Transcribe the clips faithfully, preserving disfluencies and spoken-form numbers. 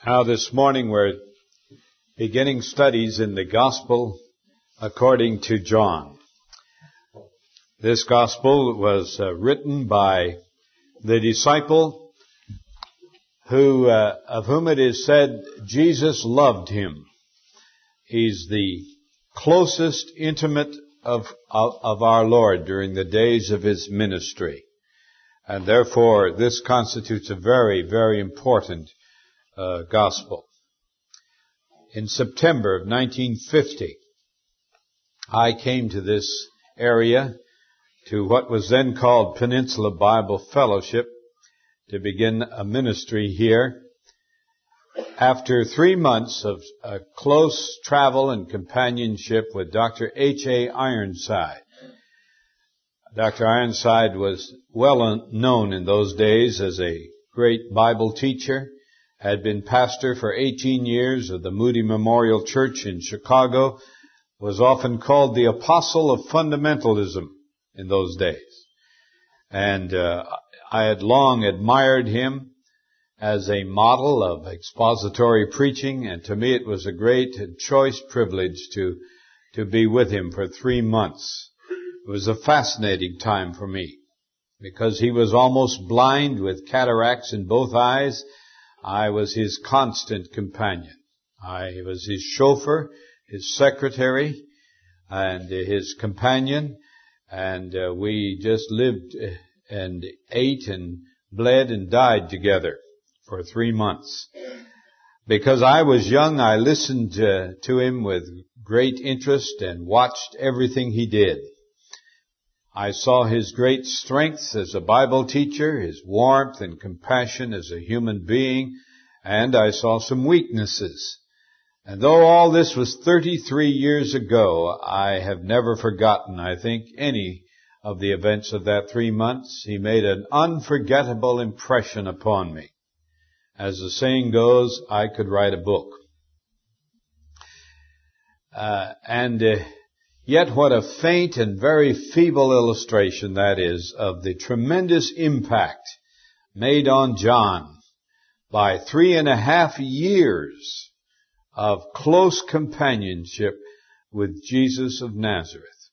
Now this morning we're beginning studies in the Gospel according to John. This Gospel was uh, written by the disciple who, uh, of whom it is said Jesus loved him. He's the closest intimate of, of, of our Lord during the days of his ministry. And therefore this constitutes a very, very important Uh, gospel. In September of nineteen fifty, I came to this area, to what was then called Peninsula Bible Fellowship, to begin a ministry here. After three months of uh, close travel and companionship with Doctor H A Ironside. Doctor Ironside was well known in those days as a great Bible teacher, had been pastor for eighteen years of the Moody Memorial Church in Chicago, was often called the apostle of fundamentalism in those days. And uh, I had long admired him as a model of expository preaching, and to me it was a great and choice privilege to, to be with him for three months. It was a fascinating time for me, because he was almost blind with cataracts in both eyes. I was his constant companion. I was his chauffeur, his secretary, and his companion, and uh, we just lived and ate and bled and died together for three months. Because I was young, I listened uh, to him with great interest and watched everything he did. I saw his great strengths as a Bible teacher, his warmth and compassion as a human being, and I saw some weaknesses. And though all this was thirty-three years ago, I have never forgotten, I think, any of the events of that three months. He made an unforgettable impression upon me. As the saying goes, I could write a book. Uh, and... Uh, Yet what a faint and very feeble illustration that is of the tremendous impact made on John by three and a half years of close companionship with Jesus of Nazareth.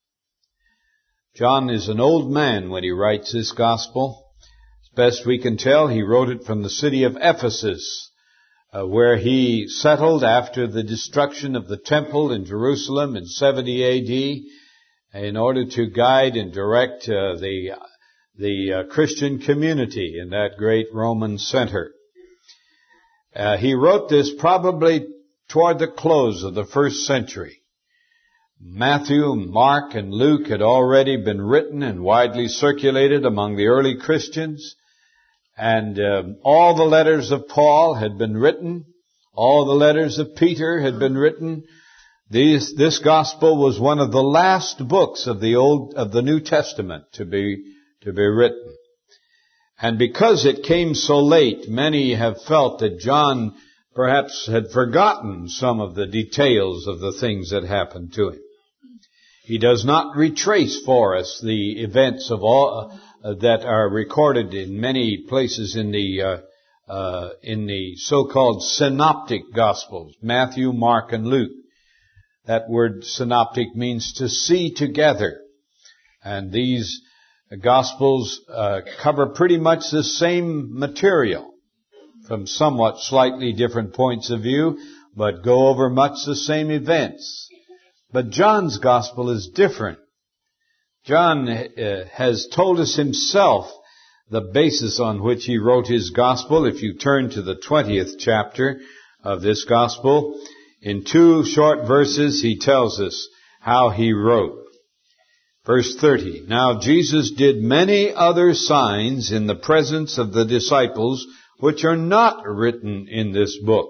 John is an old man when he writes this gospel. As best we can tell, he wrote it from the city of Ephesus, Uh, where he settled after the destruction of the temple in Jerusalem in seventy A D in order to guide and direct uh, the the uh, Christian community in that great Roman center. Uh, he wrote this probably toward the close of the first century. Matthew, Mark, and Luke had already been written and widely circulated among the early Christians. And um, all the letters of Paul had been written. All the letters of Peter had been written. These, this gospel was one of the last books of the Old, of the New Testament to be, to be written. And because it came so late, many have felt that John perhaps had forgotten some of the details of the things that happened to him. He does not retrace for us the events of all, uh, that are recorded in many places in the uh, uh, in the so-called synoptic gospels, Matthew, Mark, and Luke. That word synoptic means to see together, and these gospels uh, cover pretty much the same material from somewhat slightly different points of view, but go over much the same events. But John's gospel is different. John uh, has told us himself the basis on which he wrote his gospel. If you turn to the twentieth chapter of this gospel, in two short verses he tells us how he wrote. Verse thirty, "Now Jesus did many other signs in the presence of the disciples, which are not written in this book.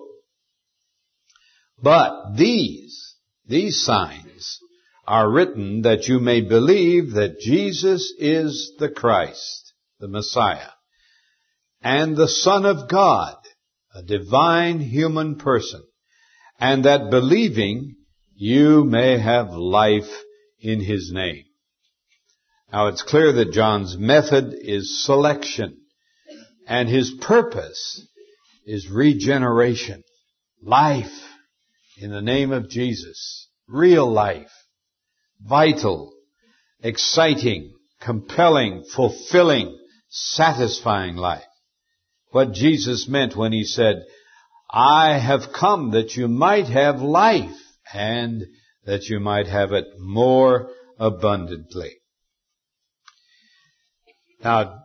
But these, these signs, are written that you may believe that Jesus is the Christ, the Messiah, and the Son of God, a divine human person, and that believing you may have life in his name." Now it's clear that John's method is selection, and his purpose is regeneration. Life in the name of Jesus. Real life. Vital, exciting, compelling, fulfilling, satisfying life. What Jesus meant when he said, I have come that you might have life and that you might have it more abundantly. Now,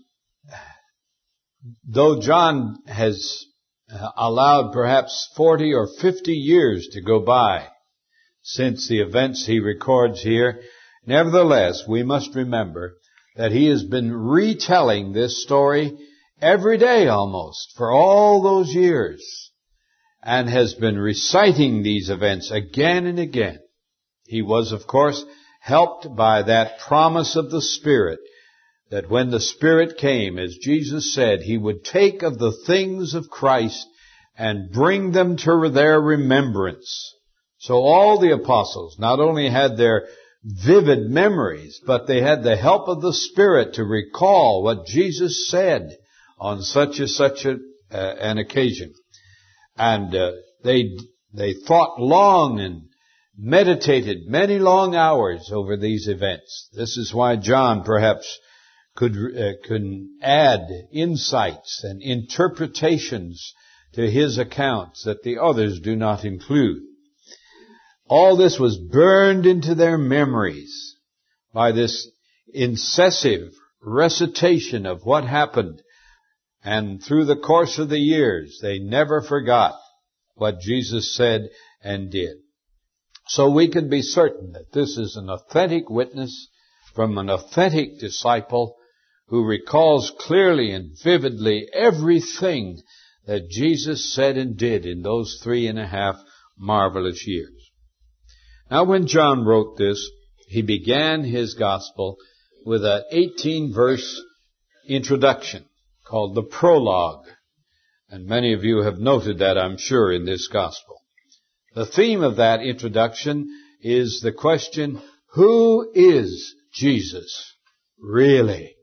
though John has allowed perhaps forty or fifty years to go by since the events he records here, nevertheless, we must remember that he has been retelling this story every day almost for all those years and has been reciting these events again and again. He was, of course, helped by that promise of the Spirit that when the Spirit came, as Jesus said, He would take of the things of Christ and bring them to their remembrance. So all the apostles not only had their vivid memories, but they had the help of the Spirit to recall what Jesus said on such and such a, uh, an occasion. And uh, they they thought long and meditated many long hours over these events. This is why John perhaps could uh, can add insights and interpretations to his accounts that the others do not include. All this was burned into their memories by this incessive recitation of what happened. And through the course of the years, they never forgot what Jesus said and did. So we can be certain that this is an authentic witness from an authentic disciple who recalls clearly and vividly everything that Jesus said and did in those three and a half marvelous years. Now, when John wrote this, he began his gospel with an eighteen verse introduction called the prologue. And many of you have noted that, I'm sure, in this gospel. The theme of that introduction is the question, who is Jesus really?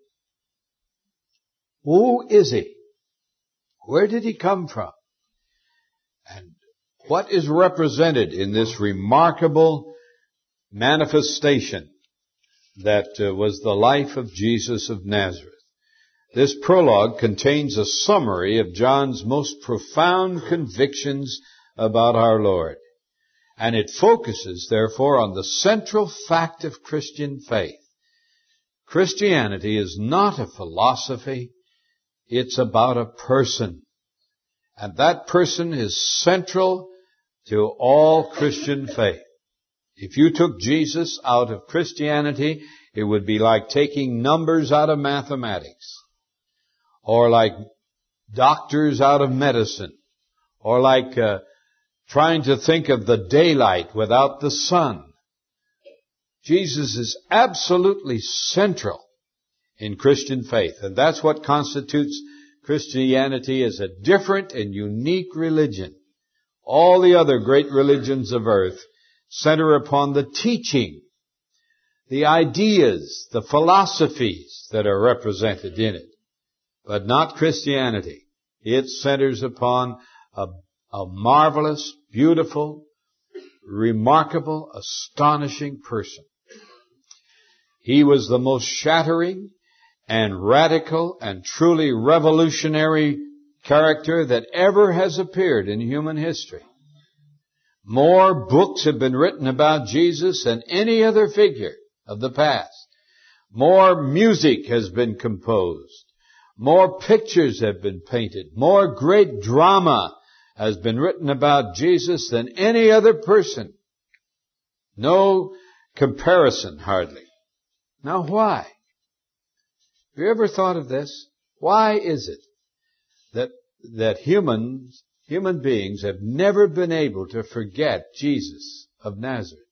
Who is He? Where did He come from? And what is represented in this remarkable manifestation that uh, was the life of Jesus of Nazareth? This prologue contains a summary of John's most profound convictions about our Lord. And it focuses, therefore, on the central fact of Christian faith. Christianity is not a philosophy. It's about a person. And that person is central to all Christian faith. If you took Jesus out of Christianity, it would be like taking numbers out of mathematics, or like doctors out of medicine, or like uh, trying to think of the daylight without the sun. Jesus is absolutely central in Christian faith, and that's what constitutes Christianity as a different and unique religion. All the other great religions of earth center upon the teaching, the ideas, the philosophies that are represented in it. But not Christianity. It centers upon a, a marvelous, beautiful, remarkable, astonishing person. He was the most shattering and radical and truly revolutionary character that ever has appeared in human history. More books have been written about Jesus than any other figure of the past. More music has been composed. More pictures have been painted. More great drama has been written about Jesus than any other person. No comparison, hardly. Now why? Have you ever thought of this? Why is it that, that humans, human beings have never been able to forget Jesus of Nazareth?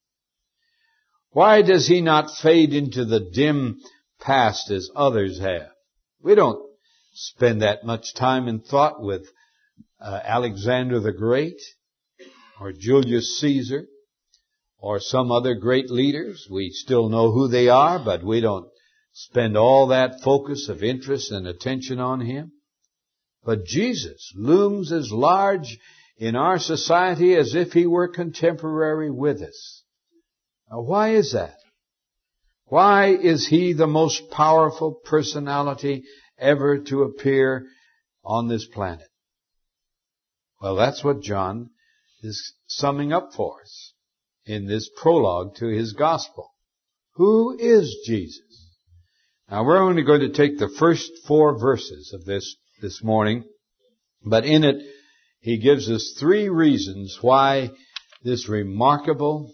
Why does He not fade into the dim past as others have? We don't spend that much time in thought with uh, Alexander the Great or Julius Caesar or some other great leaders. We still know who they are, but we don't spend all that focus of interest and attention on him. But Jesus looms as large in our society as if He were contemporary with us. Now, why is that? Why is He the most powerful personality ever to appear on this planet? Well, that's what John is summing up for us in this prologue to his gospel. Who is Jesus? Now, we're only going to take the first four verses of this this morning, but in it, he gives us three reasons why this remarkable,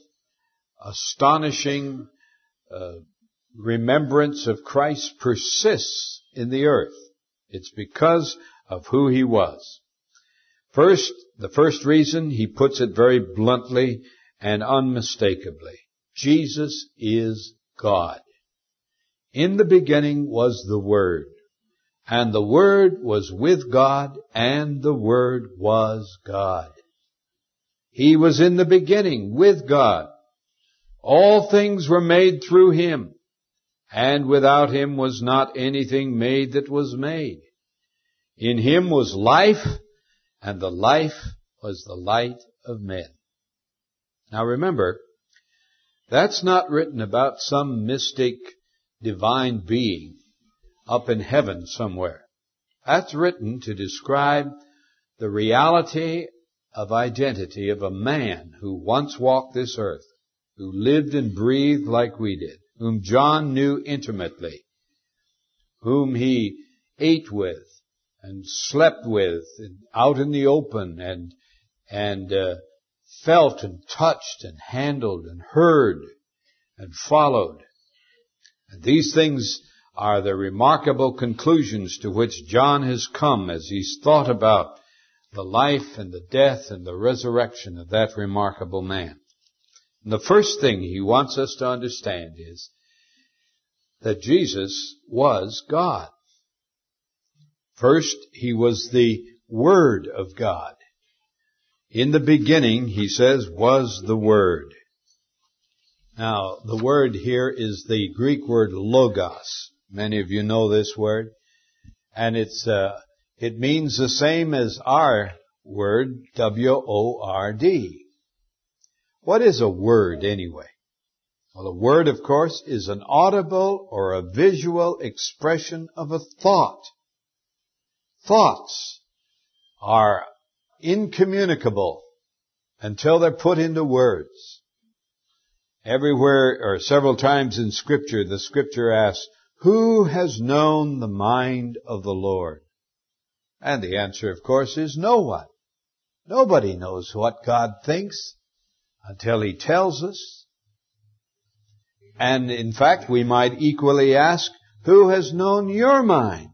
astonishing uh, remembrance of Christ persists in the earth. It's because of who He was. First, the first reason, he puts it very bluntly and unmistakably. Jesus is God. In the beginning was the Word, and the Word was with God, and the Word was God. He was in the beginning with God. All things were made through Him, and without Him was not anything made that was made. In Him was life, and the life was the light of men. Now remember, that's not written about some mystic divine being up in heaven somewhere. That's written to describe the reality of identity of a man who once walked this earth, who lived and breathed like we did, whom John knew intimately, whom he ate with and slept with and out in the open and and uh, felt and touched and handled and heard and followed. And these things are the remarkable conclusions to which John has come as he's thought about the life and the death and the resurrection of that remarkable man. And the first thing he wants us to understand is that Jesus was God. First, He was the Word of God. In the beginning, he says, was the Word. Now, the word here is the Greek word logos. Many of you know this word. And it's, uh, it means the same as our word, W O R D. What is a word anyway? Well, a word, of course, is an audible or a visual expression of a thought. Thoughts are incommunicable until they're put into words. Everywhere or several times in Scripture, the Scripture asks, who has known the mind of the Lord? And the answer, of course, is no one. Nobody knows what God thinks until He tells us. And in fact, we might equally ask, who has known your mind?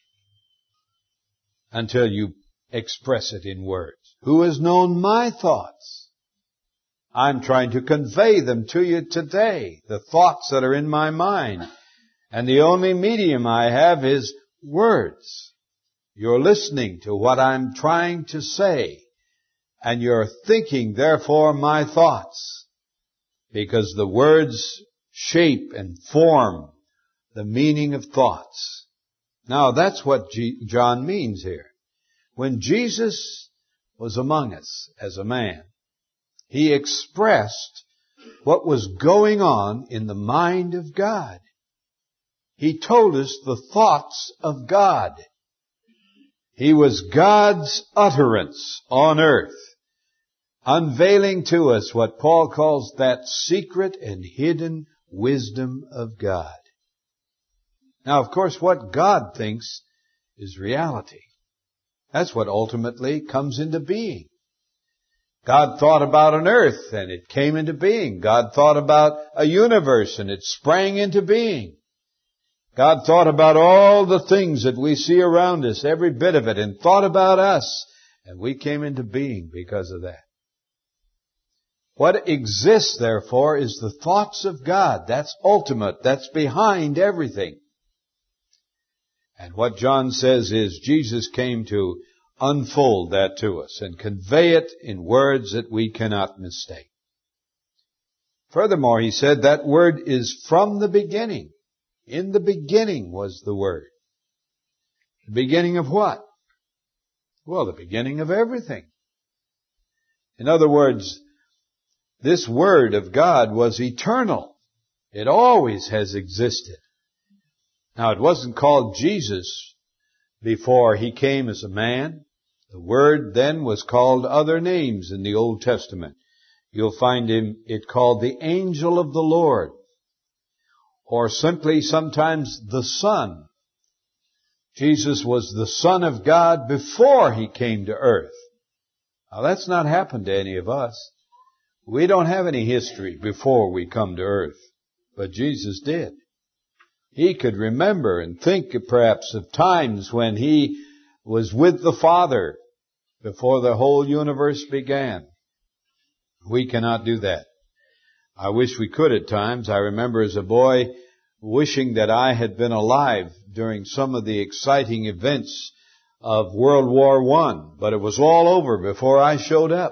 Until you express it in words. Who has known my thoughts? I'm trying to convey them to you today, the thoughts that are in my mind. And the only medium I have is words. You're listening to what I'm trying to say. And you're thinking, therefore, my thoughts. Because the words shape and form the meaning of thoughts. Now, that's what G- John means here. When Jesus was among us as a man, He expressed what was going on in the mind of God. He told us the thoughts of God. He was God's utterance on earth, unveiling to us what Paul calls that secret and hidden wisdom of God. Now, of course, what God thinks is reality. That's what ultimately comes into being. God thought about an earth and it came into being. God thought about a universe and it sprang into being. God thought about all the things that we see around us, every bit of it, and thought about us, and we came into being because of that. What exists, therefore, is the thoughts of God. That's ultimate. That's behind everything. And what John says is Jesus came to unfold that to us and convey it in words that we cannot mistake. Furthermore, he said that word is from the beginning. In the beginning was the Word. The beginning of what? Well, the beginning of everything. In other words, this Word of God was eternal. It always has existed. Now, it wasn't called Jesus before He came as a man. The Word then was called other names in the Old Testament. You'll find him, it called the angel of the Lord, or simply sometimes the Son. Jesus was the Son of God before He came to earth. Now, that's not happened to any of us. We don't have any history before we come to earth, but Jesus did. He could remember and think perhaps of times when He was with the Father before the whole universe began. We cannot do that. I wish we could at times. I remember as a boy wishing that I had been alive during some of the exciting events of World War One, but it was all over before I showed up.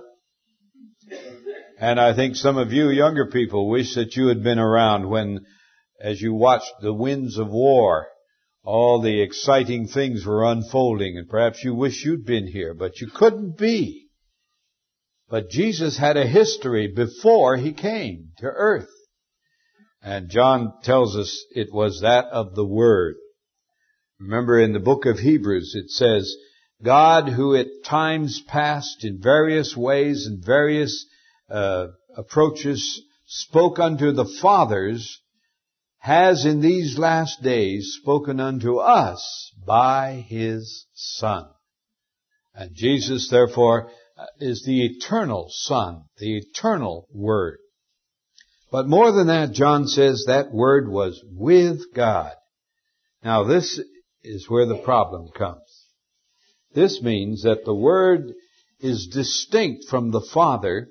And I think some of you younger people wish that you had been around when, as you watched the winds of war, all the exciting things were unfolding, and perhaps you wish you'd been here, but you couldn't be. But Jesus had a history before He came to earth. And John tells us it was that of the Word. Remember in the book of Hebrews it says, God who at times past in various ways and various uh, approaches spoke unto the fathers, has in these last days spoken unto us by His Son. And Jesus, therefore, is the eternal Son, the eternal Word. But more than that, John says that Word was with God. Now, this is where the problem comes. This means that the Word is distinct from the Father,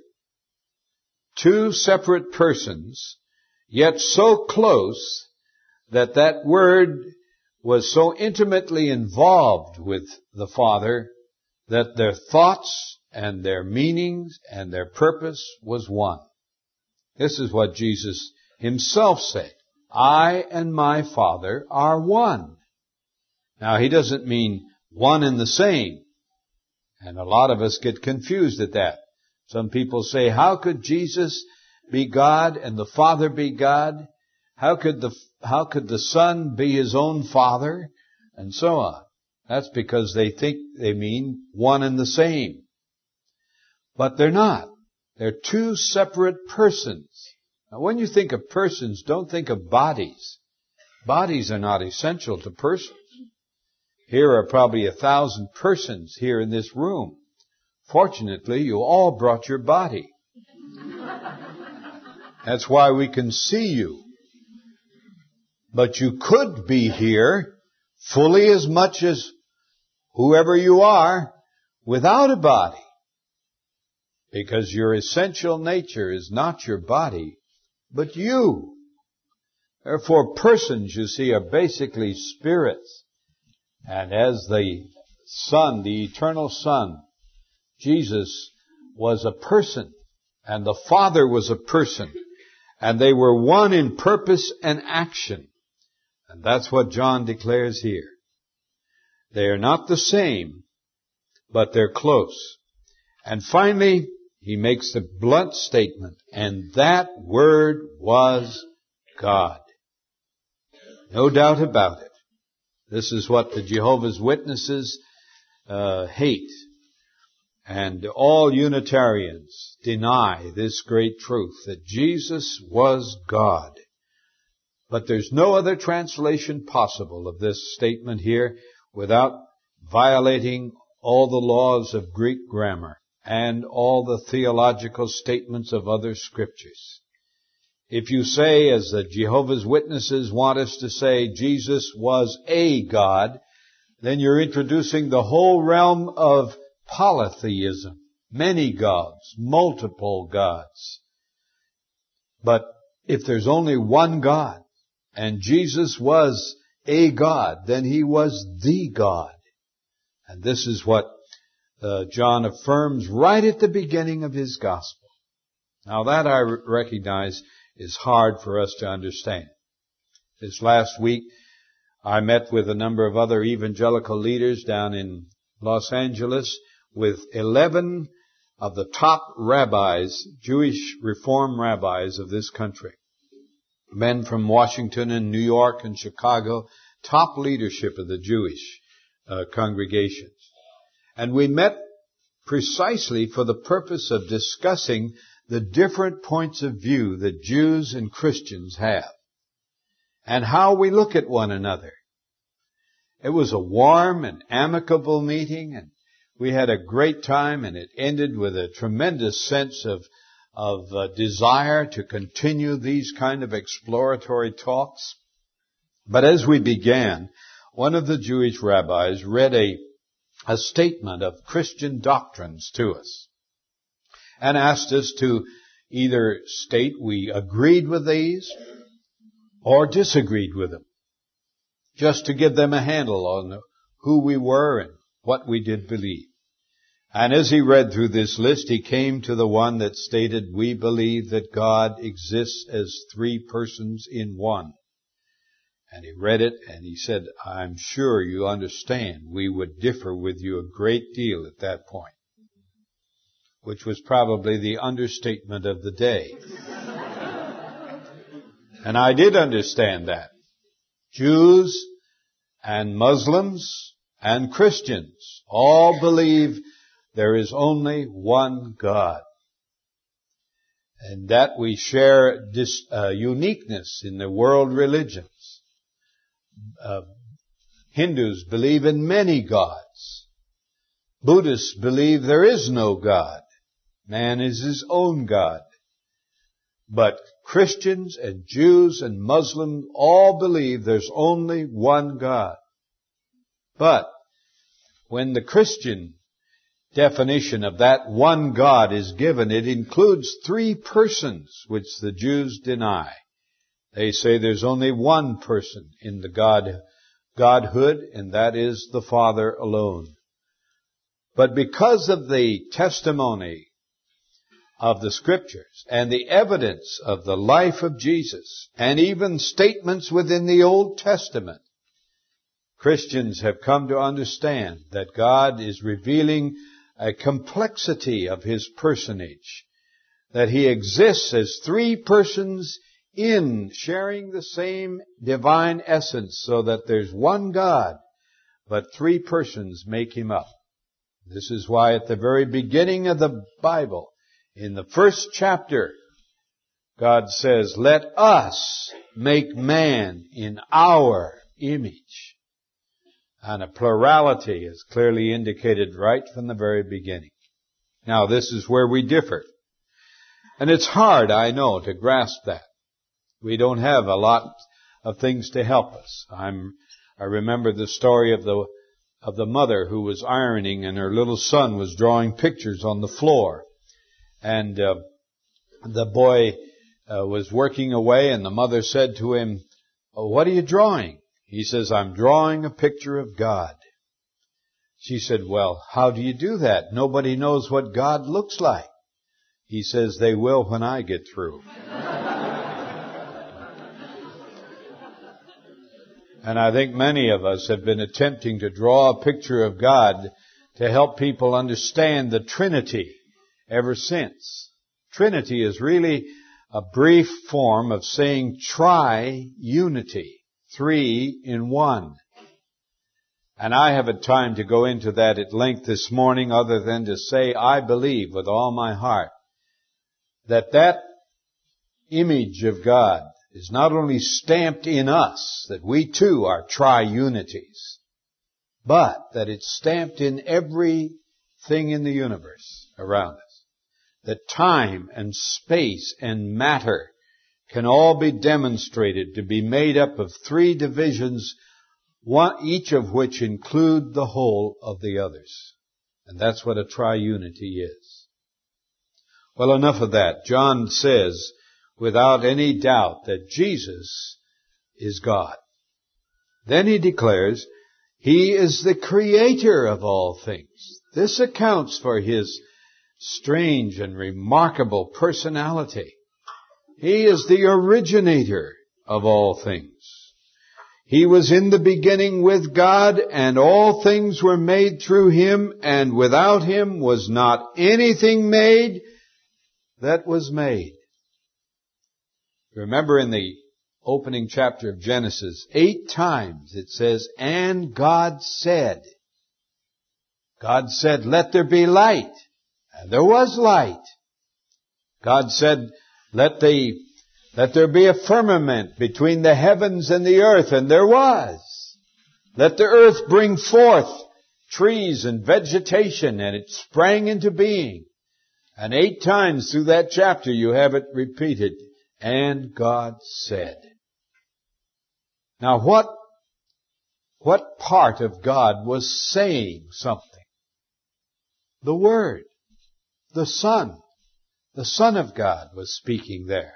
two separate persons, yet so close that that Word was so intimately involved with the Father that their thoughts and their meanings and their purpose was one. This is what Jesus Himself said. I and my Father are one. Now, He doesn't mean one and the same. And a lot of us get confused at that. Some people say, how could Jesus be God and the Father be God? How could the, how could the Son be His own Father? And so on. That's because they think they mean one and the same. But they're not. They're two separate persons. Now, when you think of persons, don't think of bodies. Bodies are not essential to persons. Here are probably a thousand persons here in this room. Fortunately, you all brought your body. That's why we can see you. But you could be here fully as much as whoever you are without a body. Because your essential nature is not your body, but you. Therefore, persons, you see, are basically spirits. And as the Son, the eternal Son, Jesus was a person, and the Father was a person, and they were one in purpose and action. And that's what John declares here. They are not the same, but they're close. And finally, he makes the blunt statement, and that Word was God. No doubt about it. This is what the Jehovah's Witnesses uh, hate. And all Unitarians deny this great truth, that Jesus was God. But there's no other translation possible of this statement here without violating all the laws of Greek grammar and all the theological statements of other scriptures. If you say, as the Jehovah's Witnesses want us to say, Jesus was a God, then you're introducing the whole realm of polytheism, many gods, multiple gods. But if there's only one God, and Jesus was a God, then He was the God. And this is what uh, John affirms right at the beginning of his gospel. Now that I recognize is hard for us to understand. This last week, I met with a number of other evangelical leaders down in Los Angeles, with eleven of the top rabbis, Jewish Reform rabbis of this country. Men from Washington and New York and Chicago, top leadership of the Jewish uh, congregations. And we met precisely for the purpose of discussing the different points of view that Jews and Christians have, and how we look at one another. It was a warm and amicable meeting, and we had a great time, and it ended with a tremendous sense of of uh, desire to continue these kind of exploratory talks. But as we began, one of the Jewish rabbis read a, a statement of Christian doctrines to us and asked us to either state we agreed with these or disagreed with them, just to give them a handle on who we were and what we did believe. And as he read through this list, he came to the one that stated, we believe that God exists as three persons in one. And he read it and he said, I'm sure you understand we would differ with you a great deal at that point, which was probably the understatement of the day. And I did understand that. Jews and Muslims and Christians all believe there is only one God. And that we share this uh, uniqueness in the world religions. Uh, Hindus believe in many gods. Buddhists believe there is no God. Man is his own God. But Christians and Jews and Muslims all believe there's only one God. But when the Christian definition of that one God is given, it includes three persons, which the Jews deny. They say there's only one person in the God, Godhood, and that is the Father alone. But because of the testimony of the Scriptures and the evidence of the life of Jesus, and even statements within the Old Testament, Christians have come to understand that God is revealing a complexity of His personage, that He exists as three persons in sharing the same divine essence, so that there's one God, but three persons make Him up. This is why at the very beginning of the Bible, in the first chapter, God says, let us make man in our image. And a plurality is clearly indicated right from the very beginning. Now, this is where we differ. And it's hard, I know, to grasp that. We don't have a lot of things to help us. I'm, I remember the story of the, of the mother who was ironing and her little son was drawing pictures on the floor. And, uh, the boy, uh, was working away and the mother said to him, oh, what are you drawing? He says, I'm drawing a picture of God. She said, well, how do you do that? Nobody knows what God looks like. He says, they will when I get through. And I think many of us have been attempting to draw a picture of God to help people understand the Trinity ever since. Trinity is really a brief form of saying tri-unity. Three in one. And I haven't time to go into that at length this morning other than to say I believe with all my heart that that image of God is not only stamped in us, that we too are tri-unities, but that it's stamped in everything in the universe around us. That time and space and matter can all be demonstrated to be made up of three divisions, one, each of which include the whole of the others. And that's what a triunity is. Well, enough of that. John says, without any doubt, that Jesus is God. Then he declares, He is the creator of all things. This accounts for His strange and remarkable personality. He is the originator of all things. He was in the beginning with God, and all things were made through Him, and without Him was not anything made that was made. Remember in the opening chapter of Genesis, eight times it says, and God said. God said, let there be light. And there was light. God said, let the, let there be a firmament between the heavens and the earth. And there was. Let the earth bring forth trees and vegetation. And it sprang into being. And eight times through that chapter you have it repeated. And God said. Now what, what part of God was saying something? The Word, the Son, the Son of God was speaking there.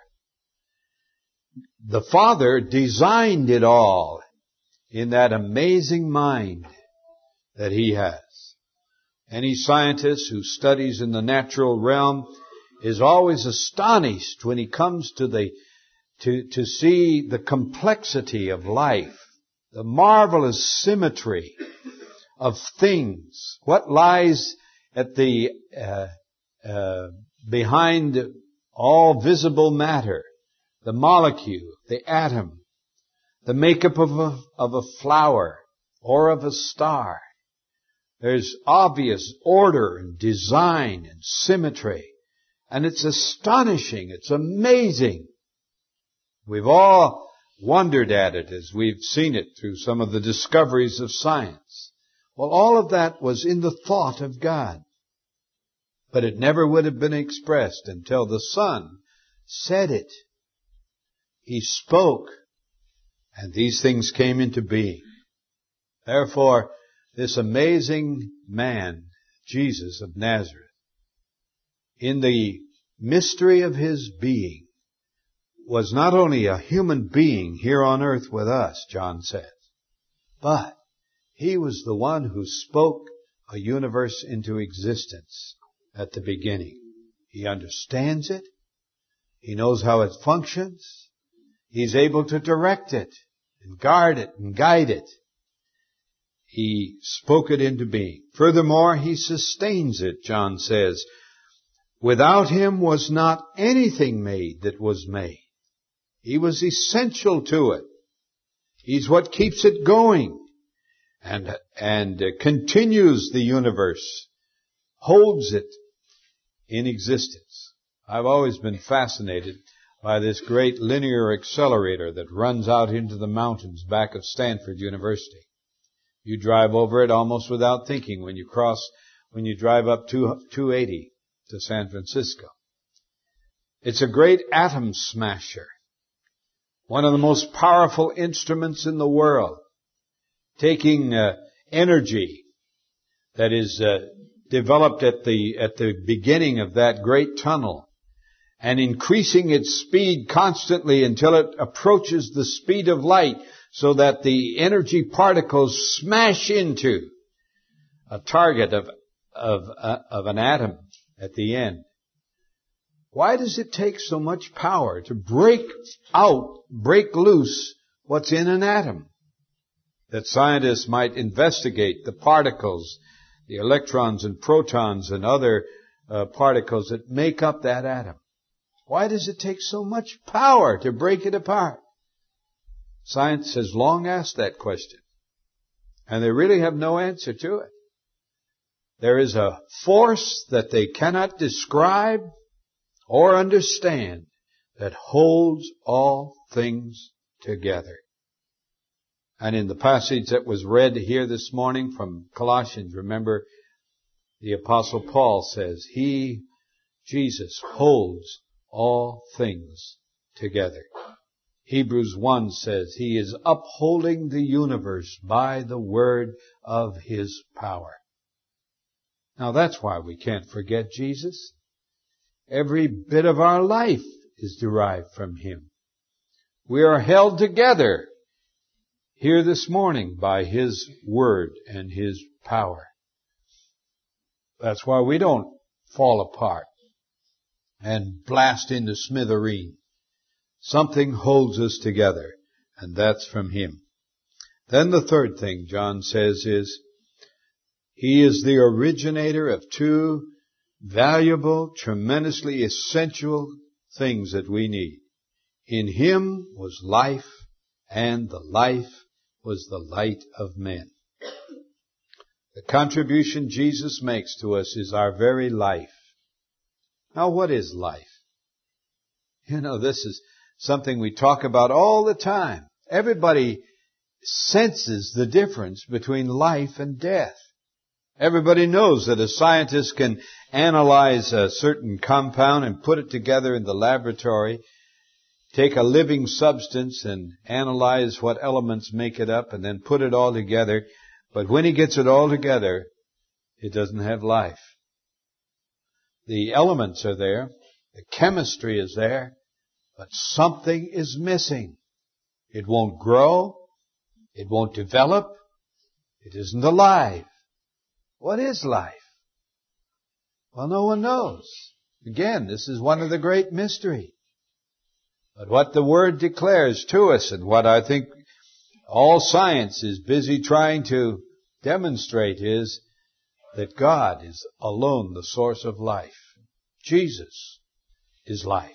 The Father designed it all in that amazing mind that He has. Any scientist who studies in the natural realm is always astonished when he comes to the to to see the complexity of life, the marvelous symmetry of things, what lies at the uh, uh, behind all visible matter, the molecule, the atom, the makeup of a, of a flower or of a star. There's obvious order and design and symmetry. And it's astonishing. It's amazing. We've all wondered at it as we've seen it through some of the discoveries of science. Well, all of that was in the thought of God. But it never would have been expressed until the Son said it. He spoke, and these things came into being. Therefore, this amazing man, Jesus of Nazareth, in the mystery of His being, was not only a human being here on earth with us, John says, but He was the one who spoke a universe into existence at the beginning. He understands it. He knows how it functions. He's able to direct it and guard it and guide it. He spoke it into being. Furthermore, He sustains it, John says. Without Him was not anything made that was made. He was essential to it. He's what keeps it going and, and continues the universe, holds it in existence. I've always been fascinated by this great linear accelerator that runs out into the mountains back of Stanford University. You drive over it almost without thinking when you cross, when you drive up two eighty to San Francisco. It's a great atom smasher. One of the most powerful instruments in the world. Taking uh, energy that is uh, developed at the at the beginning of that great tunnel and increasing its speed constantly until it approaches the speed of light so that the energy particles smash into a target of of uh, of an atom at the end. Why does it take so much power to break out, break loose what's in an atom? That scientists might investigate the particles, the electrons and protons and other uh, particles that make up that atom. Why does it take so much power to break it apart? Science has long asked that question, and they really have no answer to it. There is a force that they cannot describe or understand that holds all things together. And in the passage that was read here this morning from Colossians, remember the Apostle Paul says, He, Jesus, holds all things together. Hebrews one says, He is upholding the universe by the word of His power. Now that's why we can't forget Jesus. Every bit of our life is derived from Him. We are held together here this morning by His word and His power. That's why we don't fall apart and blast into smithereens. Something holds us together, and that's from Him. Then the third thing John says is, He is the originator of two valuable, tremendously essential things that we need. In Him was life, and the life was the light of men. The contribution Jesus makes to us is our very life. Now, what is life? You know, this is something we talk about all the time. Everybody senses the difference between life and death. Everybody knows that a scientist can analyze a certain compound and put it together in the laboratory, take a living substance and analyze what elements make it up, and then put it all together. But when he gets it all together, it doesn't have life. The elements are there, the chemistry is there, but something is missing. It won't grow, it won't develop, it isn't alive. What is life? Well, no one knows. Again, this is one of the great mysteries. But what the Word declares to us, and what I think all science is busy trying to demonstrate, is that God is alone the source of life. Jesus is life.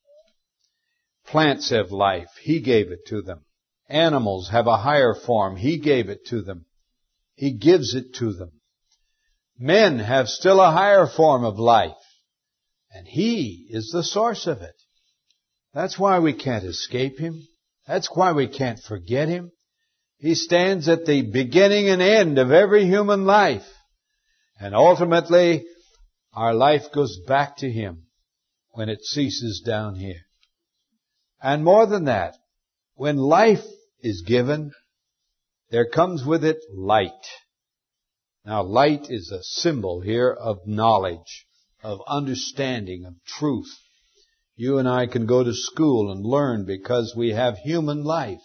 Plants have life. He gave it to them. Animals have a higher form. He gave it to them. He gives it to them. Men have still a higher form of life, and He is the source of it. That's why we can't escape Him. That's why we can't forget Him. He stands at the beginning and end of every human life. And ultimately, our life goes back to Him when it ceases down here. And more than that, when life is given, there comes with it light. Now, light is a symbol here of knowledge, of understanding, of truth. You and I can go to school and learn because we have human life.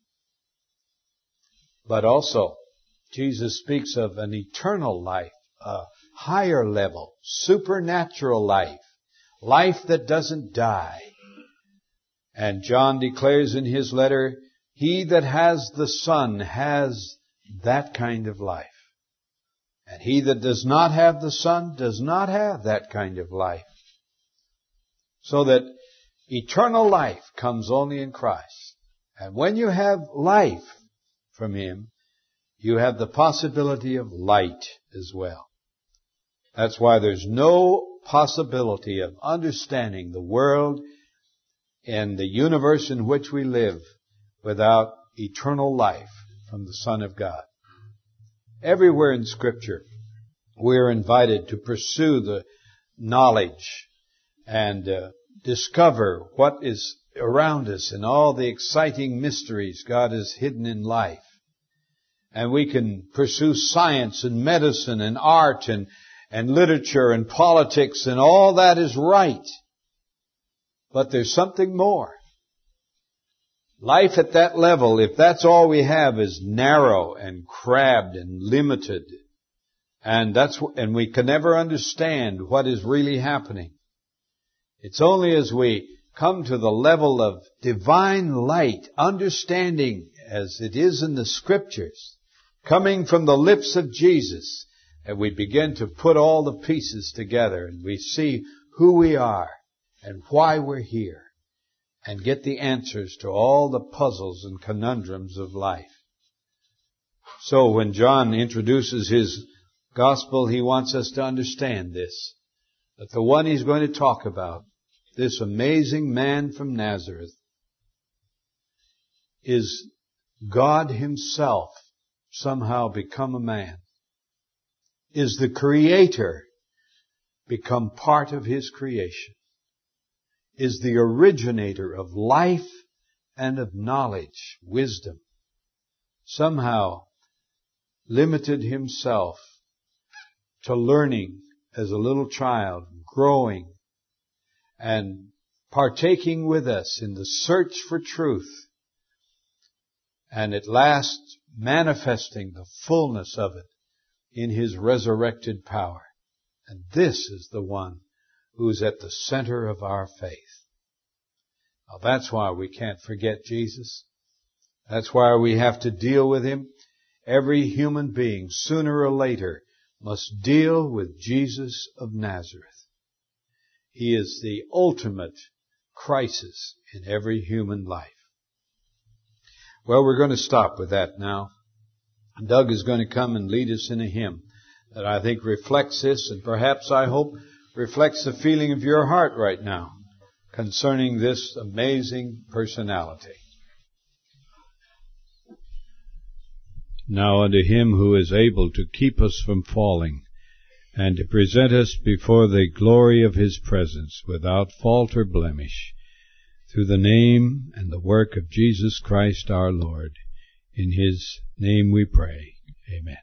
But also, Jesus speaks of an eternal life, a higher level, supernatural life, life that doesn't die. And John declares in his letter, He that has the Son has that kind of life. And he that does not have the Son does not have that kind of life. So that eternal life comes only in Christ. And when you have life from Him, you have the possibility of light as well. That's why there's no possibility of understanding the world and the universe in which we live without eternal life from the Son of God. Everywhere in Scripture, we're invited to pursue the knowledge and uh, discover what is around us and all the exciting mysteries God has hidden in life. And we can pursue science and medicine and art and, and literature and politics, and all that is right. But there's something more. Life at that level, if that's all we have, is narrow and crabbed and limited. And that's, and we can never understand what is really happening. It's only as we come to the level of divine light, understanding as it is in the Scriptures, coming from the lips of Jesus, that we begin to put all the pieces together and we see who we are and why we're here, and get the answers to all the puzzles and conundrums of life. So when John introduces his gospel, he wants us to understand this, that the one he's going to talk about, this amazing man from Nazareth, is God Himself somehow become a man, is the Creator become part of His creation, is the originator of life and of knowledge, wisdom, somehow limited Himself to learning as a little child, growing and partaking with us in the search for truth, and at last manifesting the fullness of it in His resurrected power. And this is the one who's at the center of our faith. Now that's why we can't forget Jesus. That's why we have to deal with him. Every human being, sooner or later, must deal with Jesus of Nazareth. He is the ultimate crisis in every human life. Well, we're going to stop with that now. Doug is going to come and lead us in a hymn that I think reflects this, and perhaps, I hope, reflects the feeling of your heart right now concerning this amazing personality. Now unto him who is able to keep us from falling, and to present us before the glory of his presence without fault or blemish, through the name and the work of Jesus Christ our Lord. In his name we pray. Amen.